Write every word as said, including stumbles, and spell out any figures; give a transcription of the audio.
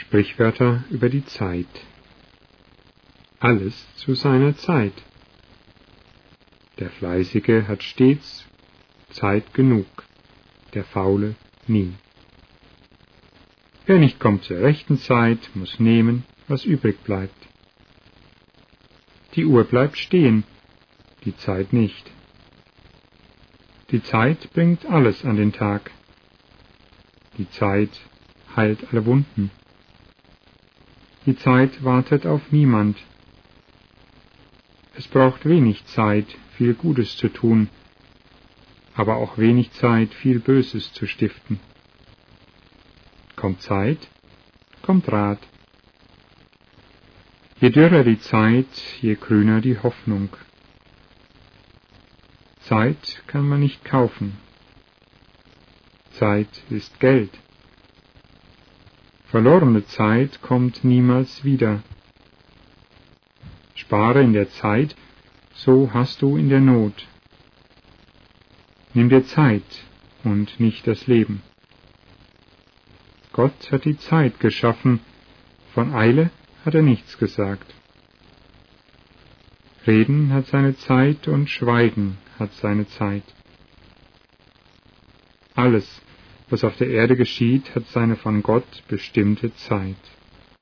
Sprichwörter über die Zeit. Alles zu seiner Zeit. Der Fleißige hat stets Zeit genug, der Faule nie. Wer nicht kommt zur rechten Zeit, muss nehmen, was übrig bleibt. Die Uhr bleibt stehen, die Zeit nicht. Die Zeit bringt alles an den Tag. Die Zeit heilt alle Wunden. Die Zeit wartet auf niemand. Es braucht wenig Zeit, viel Gutes zu tun, aber auch wenig Zeit, viel Böses zu stiften. Kommt Zeit, kommt Rat. Je dürrer die Zeit, je grüner die Hoffnung. Zeit kann man nicht kaufen. Zeit ist Geld. Verlorene Zeit kommt niemals wieder. Spare in der Zeit, so hast du in der Not. Nimm dir Zeit und nicht das Leben. Gott hat die Zeit geschaffen, von Eile hat er nichts gesagt. Reden hat seine Zeit und Schweigen hat seine Zeit. Alles, was auf der Erde geschieht, hat seine von Gott bestimmte Zeit.